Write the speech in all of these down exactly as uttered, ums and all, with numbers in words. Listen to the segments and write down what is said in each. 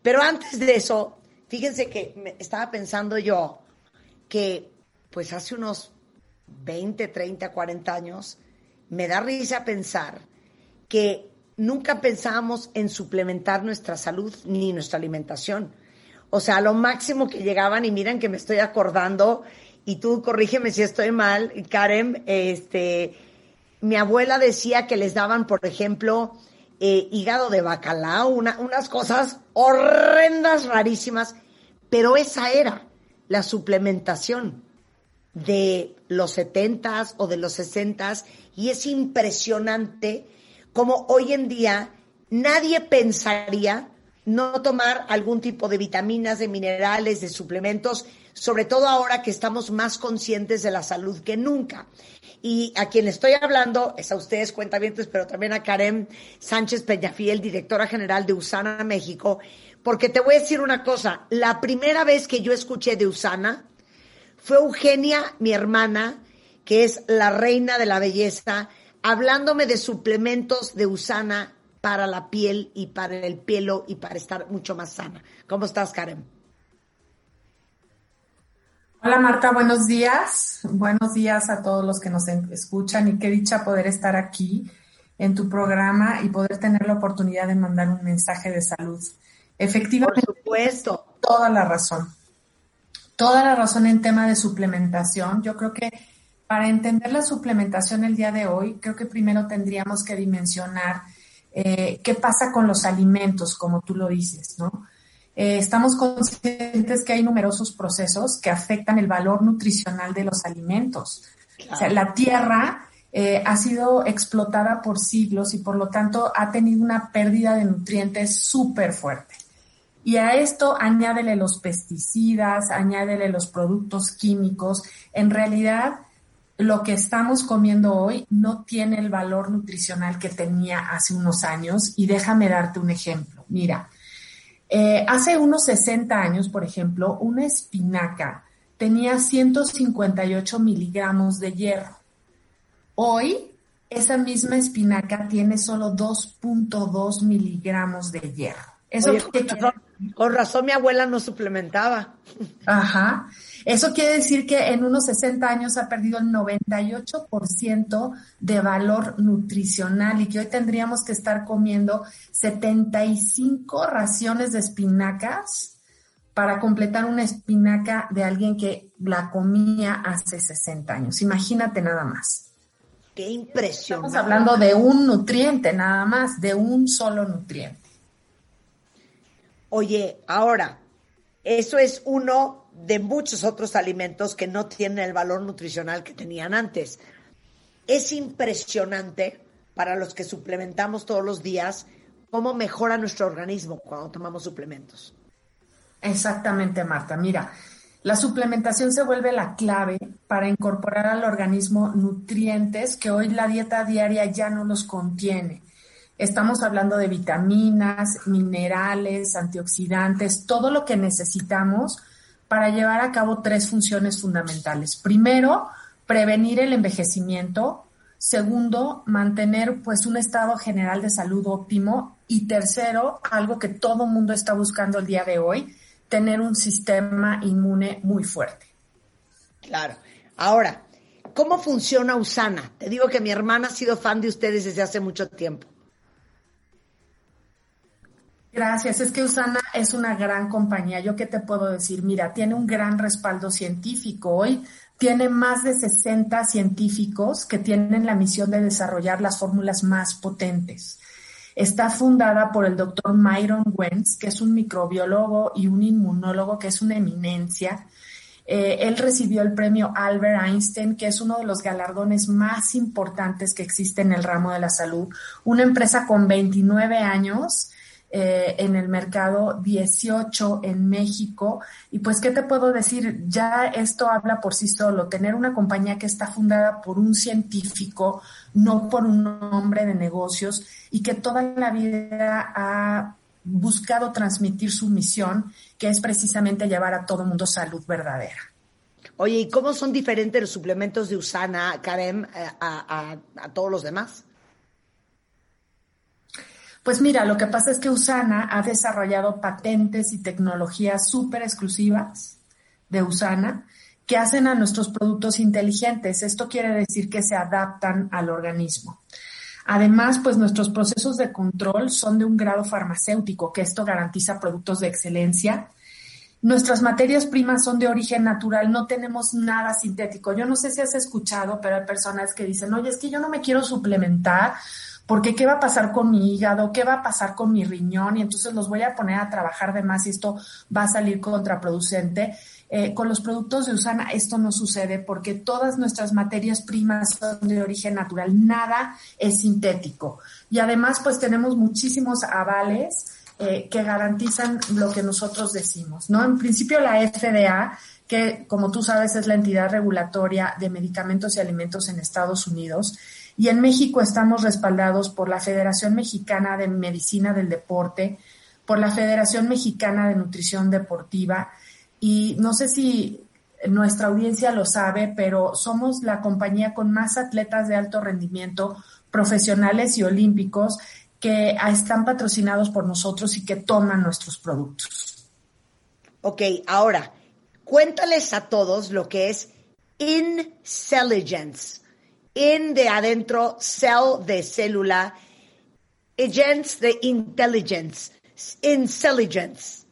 Pero antes de eso, fíjense que me estaba pensando yo que pues hace unos veinte, treinta, cuarenta años, me da risa pensar que nunca pensábamos en suplementar nuestra salud ni nuestra alimentación. O sea, lo máximo que llegaban, y miren que me estoy acordando, y tú corrígeme si estoy mal, Karen, este, mi abuela decía que les daban, por ejemplo, eh, hígado de bacalao, una, unas cosas horrendas, rarísimas, pero esa era la suplementación de los setentas o de los sesentas, y es impresionante como hoy en día nadie pensaría no tomar algún tipo de vitaminas, de minerales, de suplementos, sobre todo ahora que estamos más conscientes de la salud que nunca. Y a quien estoy hablando es a ustedes, cuentavientes, pero también a Karen Sánchez Peñafiel, directora general de USANA México, porque te voy a decir una cosa, la primera vez que yo escuché de USANA fue Eugenia, mi hermana, que es la reina de la belleza, hablándome de suplementos de USANA para la piel y para el pelo y para estar mucho más sana. ¿Cómo estás, Karen? Hola Marta, buenos días. Buenos días a todos los que nos escuchan y qué dicha poder estar aquí en tu programa y poder tener la oportunidad de mandar un mensaje de salud. Efectivamente, por supuesto, toda la razón. Toda la razón en tema de suplementación. Yo creo que para entender la suplementación el día de hoy, creo que primero tendríamos que dimensionar eh, qué pasa con los alimentos, como tú lo dices, ¿no? Eh, estamos conscientes que hay numerosos procesos que afectan el valor nutricional de los alimentos. Claro. O sea, la tierra eh, ha sido explotada por siglos y por lo tanto ha tenido una pérdida de nutrientes súper fuerte. Y a esto añádele los pesticidas, añádele los productos químicos. En realidad, lo que estamos comiendo hoy no tiene el valor nutricional que tenía hace unos años. Y déjame darte un ejemplo. Mira, eh, hace unos sesenta años, por ejemplo, una espinaca tenía ciento cincuenta y ocho miligramos de hierro. Hoy, esa misma espinaca tiene solo dos punto dos miligramos de hierro. Eso Oye, con razón, con razón mi abuela no suplementaba. Ajá. Eso quiere decir que en unos sesenta años ha perdido el noventa y ocho por ciento de valor nutricional y que hoy tendríamos que estar comiendo setenta y cinco raciones de espinacas para completar una espinaca de alguien que la comía hace sesenta años. Imagínate nada más. Qué impresionante. Estamos hablando de un nutriente nada más, de un solo nutriente. Oye, ahora, eso es uno de muchos otros alimentos que no tienen el valor nutricional que tenían antes. Es impresionante para los que suplementamos todos los días cómo mejora nuestro organismo cuando tomamos suplementos. Exactamente, Marta. Mira, la suplementación se vuelve la clave para incorporar al organismo nutrientes que hoy la dieta diaria ya no los contiene. Estamos hablando de vitaminas, minerales, antioxidantes, todo lo que necesitamos para llevar a cabo tres funciones fundamentales. Primero, prevenir el envejecimiento. Segundo, mantener pues un estado general de salud óptimo. Y tercero, algo que todo mundo está buscando el día de hoy, tener un sistema inmune muy fuerte. Claro. Ahora, ¿cómo funciona USANA? Te digo que mi hermana ha sido fan de ustedes desde hace mucho tiempo. Gracias, es que USANA es una gran compañía. ¿Yo qué te puedo decir? Mira, tiene un gran respaldo científico. Hoy tiene más de sesenta científicos que tienen la misión de desarrollar las fórmulas más potentes. Está fundada por el doctor Myron Wentz, que es un microbiólogo y un inmunólogo que es una eminencia. Eh, él recibió el premio Albert Einstein, que es uno de los galardones más importantes que existe en el ramo de la salud. Una empresa con veintinueve años Eh, en el mercado, dieciocho en México, y pues, ¿qué te puedo decir? Ya esto habla por sí solo, tener una compañía que está fundada por un científico, no por un hombre de negocios, y que toda la vida ha buscado transmitir su misión, que es precisamente llevar a todo mundo salud verdadera. Oye, ¿y cómo son diferentes los suplementos de USANA, Karen, a, a, a todos los demás? Pues mira, lo que pasa es que USANA ha desarrollado patentes y tecnologías súper exclusivas de USANA que hacen a nuestros productos inteligentes. Esto quiere decir que se adaptan al organismo. Además, pues nuestros procesos de control son de un grado farmacéutico, que esto garantiza productos de excelencia. Nuestras materias primas son de origen natural, no tenemos nada sintético. Yo no sé si has escuchado, pero hay personas que dicen, oye, es que yo no me quiero suplementar porque ¿qué va a pasar con mi hígado? ¿Qué va a pasar con mi riñón? Y entonces los voy a poner a trabajar de más y esto va a salir contraproducente. Eh, con los productos de USANA esto no sucede porque todas nuestras materias primas son de origen natural, nada es sintético. Y además pues tenemos muchísimos avales eh, que garantizan lo que nosotros decimos, ¿no? En principio la F D A, que como tú sabes es la entidad regulatoria de medicamentos y alimentos en Estados Unidos, y en México estamos respaldados por la Federación Mexicana de Medicina del Deporte, por la Federación Mexicana de Nutrición Deportiva, y no sé si nuestra audiencia lo sabe, pero somos la compañía con más atletas de alto rendimiento, profesionales y olímpicos, que están patrocinados por nosotros y que toman nuestros productos. Ok, ahora, cuéntales a todos lo que es Incelligence. In de adentro, cell de célula, agents de intelligence, intelligence.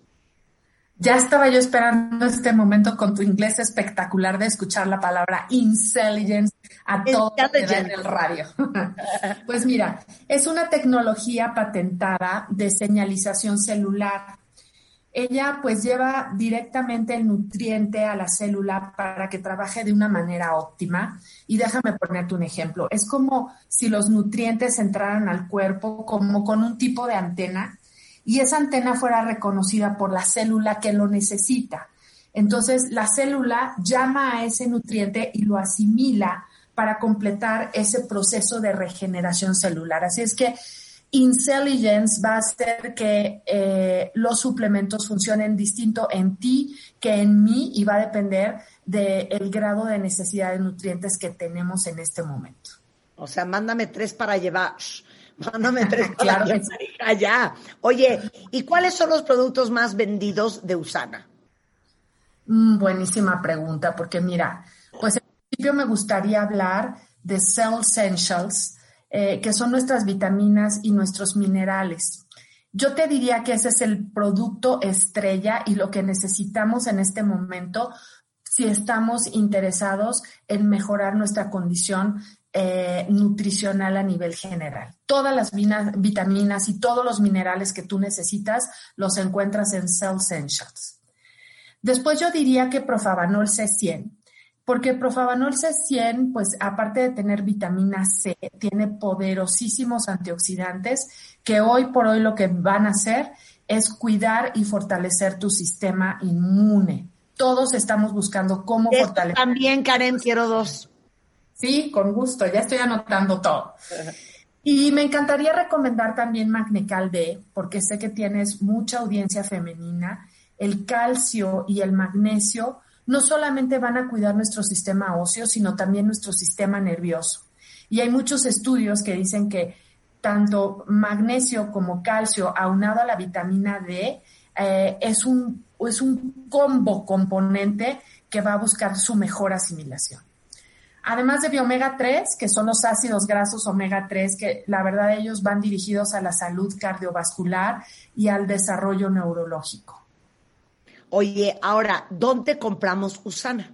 Ya estaba yo esperando este momento con tu inglés espectacular de escuchar la palabra intelligence a todo en el radio. Pues mira, es una tecnología patentada de señalización celular. Ella pues lleva directamente el nutriente a la célula para que trabaje de una manera óptima. Y déjame ponerte un ejemplo. Es como si los nutrientes entraran al cuerpo como con un tipo de antena y esa antena fuera reconocida por la célula que lo necesita. Entonces la célula llama a ese nutriente y lo asimila para completar ese proceso de regeneración celular. Así es que Incelligence va a hacer que eh, los suplementos funcionen distinto en ti que en mí y va a depender del grado de necesidad de nutrientes que tenemos en este momento. O sea, mándame tres para llevar. Mándame tres para claro llevar allá. Oye, ¿y cuáles son los productos más vendidos de USANA? Mm, buenísima pregunta, porque mira, pues en principio me gustaría hablar de Cell Essentials, Eh, que son nuestras vitaminas y nuestros minerales. Yo te diría que ese es el producto estrella y lo que necesitamos en este momento si estamos interesados en mejorar nuestra condición eh, nutricional a nivel general. Todas las vina, vitaminas y todos los minerales que tú necesitas los encuentras en Cell Essentials. Después yo diría que Profavanol C cien. Porque Profavanol C cien, pues aparte de tener vitamina C, tiene poderosísimos antioxidantes que hoy por hoy lo que van a hacer es cuidar y fortalecer tu sistema inmune. Todos estamos buscando cómo Esto fortalecer. También, Karen, quiero dos. Sí, con gusto, ya estoy anotando todo. Y me encantaría recomendar también Magnecal D, porque sé que tienes mucha audiencia femenina. El calcio y el magnesio no solamente van a cuidar nuestro sistema óseo, sino también nuestro sistema nervioso. Y hay muchos estudios que dicen que tanto magnesio como calcio aunado a la vitamina D eh, es un, es un combo componente que va a buscar su mejor asimilación. Además de Biomega tres, que son los ácidos grasos omega tres, que la verdad ellos van dirigidos a la salud cardiovascular y al desarrollo neurológico. Oye, ahora, ¿dónde compramos USANA?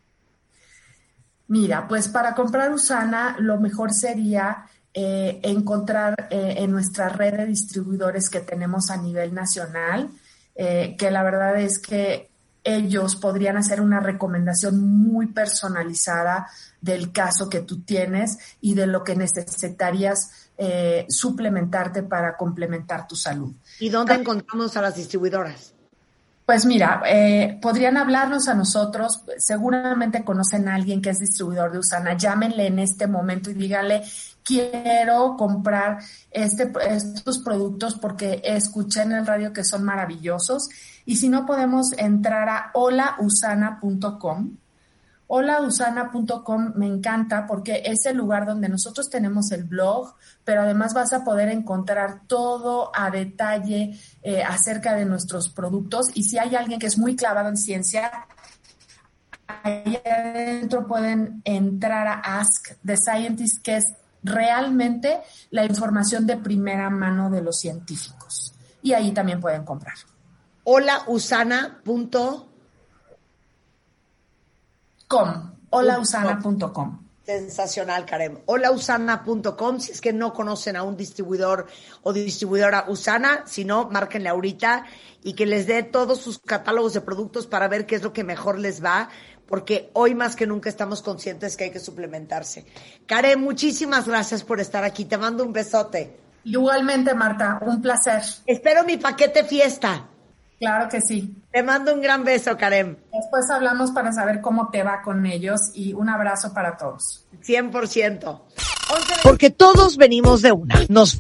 Mira, pues para comprar USANA lo mejor sería eh, encontrar eh, en nuestra red de distribuidores que tenemos a nivel nacional, eh, que la verdad es que ellos podrían hacer una recomendación muy personalizada del caso que tú tienes y de lo que necesitarías eh, suplementarte para complementar tu salud. ¿Y dónde encontramos a las distribuidoras? Pues mira, eh, podrían hablarnos a nosotros, seguramente conocen a alguien que es distribuidor de USANA, llámenle en este momento y díganle, quiero comprar este, estos productos porque escuché en el radio que son maravillosos. Y si no, podemos entrar a hola usana punto com, hola usana punto com me encanta porque es el lugar donde nosotros tenemos el blog, pero además vas a poder encontrar todo a detalle eh, acerca de nuestros productos. Y si hay alguien que es muy clavado en ciencia, ahí adentro pueden entrar a Ask the Scientist, que es realmente la información de primera mano de los científicos. Y ahí también pueden comprar. hola usana punto com. hola usana punto com. Sensacional, Karen. hola usana punto com, si es que no conocen a un distribuidor o distribuidora Usana, si no, márquenle ahorita y que les dé todos sus catálogos de productos para ver qué es lo que mejor les va, porque hoy más que nunca estamos conscientes que hay que suplementarse. Karen, muchísimas gracias por estar aquí. Te mando un besote. Igualmente, Marta, un placer. Espero mi paquete fiesta. Claro que sí. Te mando un gran beso, Karen. Después hablamos para saber cómo te va con ellos y un abrazo para todos. cien por ciento. Porque todos venimos de una. Nos